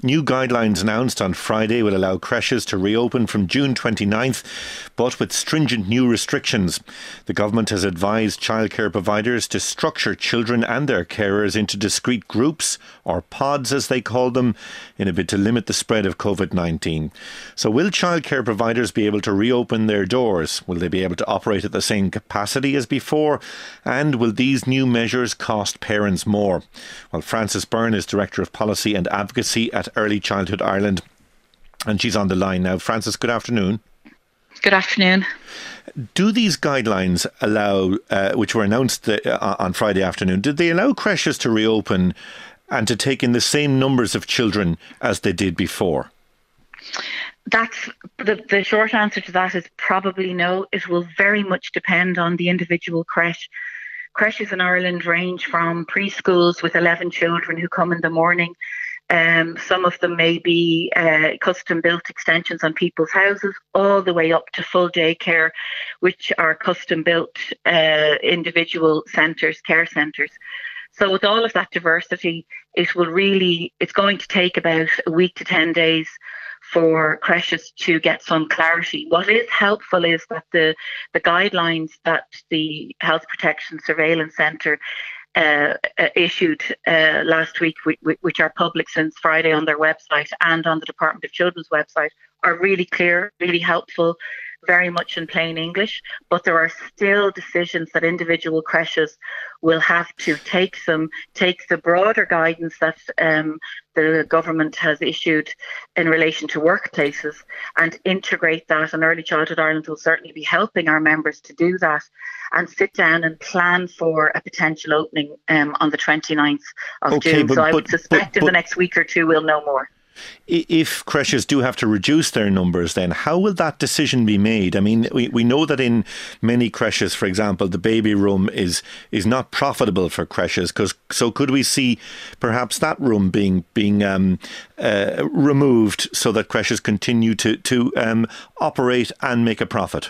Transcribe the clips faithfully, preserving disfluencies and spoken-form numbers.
new guidelines announced on Friday will allow creches to reopen from June twenty-ninth, but with stringent new restrictions. The government has advised childcare providers to structure children and their carers into discrete groups, or pods as they call them, in a bid to limit the spread of COVID nineteen. So will childcare providers be able to reopen their doors? Will they be able to operate at the same capacity as before? And will these new measures cost parents more? Well, Frances Byrne is Director of Policy and Advocacy at Early Childhood Ireland, and she's on the line now. Frances, good afternoon. Good afternoon. Do these guidelines allow, uh, which were announced uh, on Friday afternoon, did they allow creches to reopen and to take in the same numbers of children as they did before? That's the, the short answer to that is probably no. It will very much depend on the individual creche. Creches in Ireland range from preschools with eleven children who come in the morning. Um, some of them may be uh, custom-built extensions on people's houses, all the way up to full daycare, which are custom-built uh, individual centres, care centres. So with all of that diversity, it will really, it's going to take about a week to ten days for creches to get some clarity. What is helpful is that the, the guidelines that the Health Protection Surveillance Centre uh, uh, issued uh, last week, which, which are public since Friday on their website and on the Department of Children's website, are really clear, really helpful, very much in plain English, but there are still decisions that individual creches will have to take some, take the broader guidance that um, the government has issued in relation to workplaces and integrate that, and Early Childhood Ireland will certainly be helping our members to do that and sit down and plan for a potential opening um, on the twenty-ninth of okay, June. But, so I but, would suspect but, in but, the next week or two we'll know more. If creches do have to reduce their numbers, then how will that decision be made? I mean, we, we know that in many creches, for example, the baby room is is not profitable for creches. Cause, so could we see perhaps that room being being um, uh, removed so that creches continue to, to um, operate and make a profit?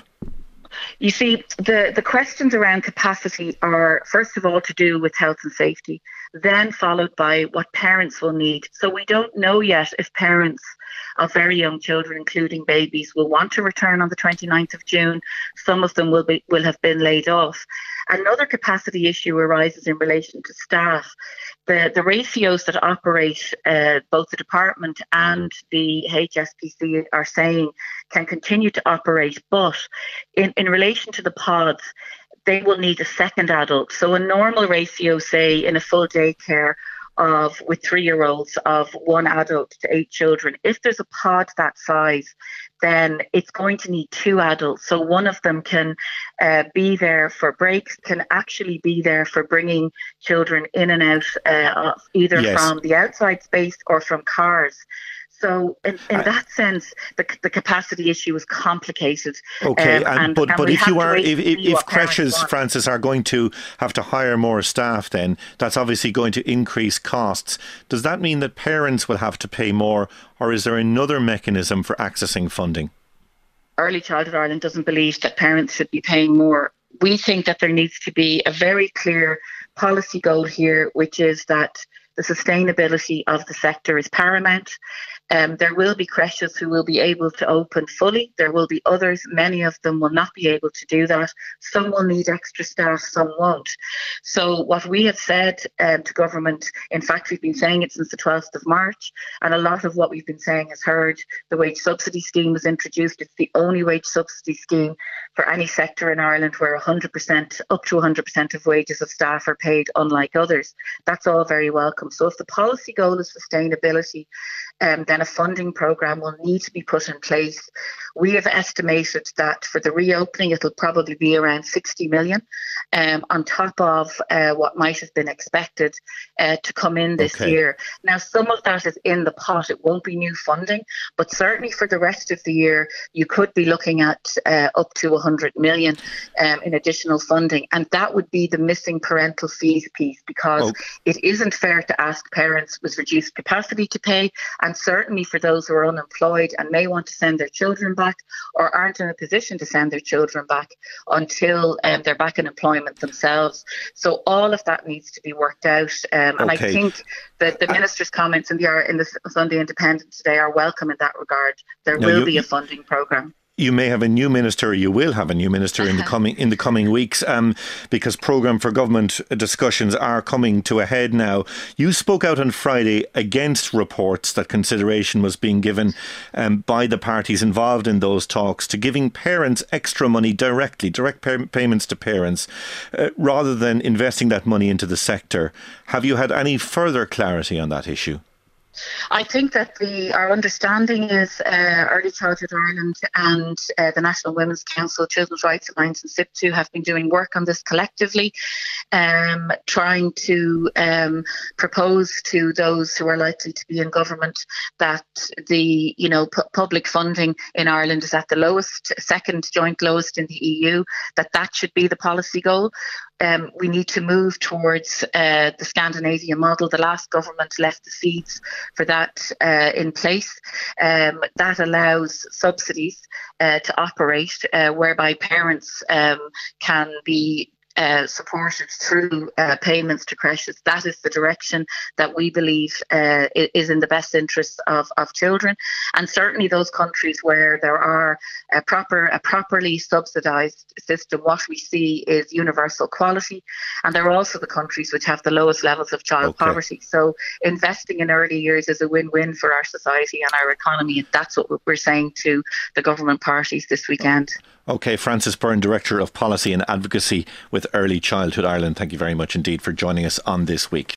You see, the, the questions around capacity are, first of all, to do with health and safety, then followed by what parents will need. So we don't know yet if parents of very young children, including babies, will want to return on the twenty-ninth of June. Some of them will be will have been laid off. Another capacity issue arises in relation to staff. The, the ratios that operate uh, both the department and the H S P C are saying can continue to operate, but in, in relation to the pods, they will need a second adult. So a normal ratio, say in a full daycare of with three-year-olds of one adult to eight children, if there's a pod that size, then it's going to need two adults. So one of them can uh, be there for breaks, can actually be there for bringing children in and out, uh, either yes. from the outside space or from cars. So in, in I, that sense, the, the capacity issue is complicated. Okay, um, and, and, but, and but if you are, if, if, if creches, want. Frances, are going to have to hire more staff, then that's obviously going to increase costs. Does that mean that parents will have to pay more, or is there another mechanism for accessing funding? Early Childhood Ireland doesn't believe that parents should be paying more. We think that there needs to be a very clear policy goal here, which is that the sustainability of the sector is paramount. Um, there will be creches who will be able to open fully. There will be others, many of them will not be able to do that. Some will need extra staff, some won't. So what we have said um, to government, in fact, we've been saying it since the twelfth of March, and a lot of what we've been saying has heard. The wage subsidy scheme was introduced. It's the only wage subsidy scheme for any sector in Ireland where one hundred percent, up to one hundred percent of wages of staff are paid, unlike others. That's all very welcome. So if the policy goal is sustainability, um, then a funding programme will need to be put in place. We have estimated that for the reopening, it'll probably be around sixty million um, on top of uh, what might have been expected uh, to come in this okay. year. Now, some of that is in the pot. It won't be new funding, but certainly for the rest of the year, you could be looking at uh, up to one hundred million um, in additional funding. And that would be the missing parental fees piece, because oh. it isn't fair to to ask parents with reduced capacity to pay, and certainly for those who are unemployed and may want to send their children back or aren't in a position to send their children back until um, they're back in employment themselves. So all of that needs to be worked out. Um, and okay. I think that the Minister's comments in the, in the Sunday Independent today are welcome in that regard. There no, will you, be a funding programme. You may have a new minister, or you will have a new minister in the coming in the coming weeks, um, because programme for government discussions are coming to a head now. You spoke out on Friday against reports that consideration was being given um, by the parties involved in those talks to giving parents extra money directly, direct pay- payments to parents, uh, rather than investing that money into the sector. Have you had any further clarity on that issue? I think that the our understanding is uh, Early Childhood Ireland and uh, the National Women's Council, Children's Rights Alliance and S I P T U have been doing work on this collectively, um, trying to um, propose to those who are likely to be in government that the you know pu- public funding in Ireland is at the lowest, second joint lowest in the E U, that that should be the policy goal. Um, we need to move towards uh, the Scandinavian model. The last government left the seeds for that uh, in place. Um, that allows subsidies uh, to operate, uh, whereby parents um, can be Uh, supported through uh, payments to creches. That is the direction that we believe uh, is in the best interests of, of children. And certainly those countries where there are a proper, a properly subsidised system, what we see is universal quality. And there are also the countries which have the lowest levels of child okay. poverty. So investing in early years is a win-win for our society and our economy. And that's what we're saying to the government parties this weekend. OK, Frances Byrne, Director of Policy and Advocacy with Early Childhood Ireland. Thank you very much indeed for joining us on This Week.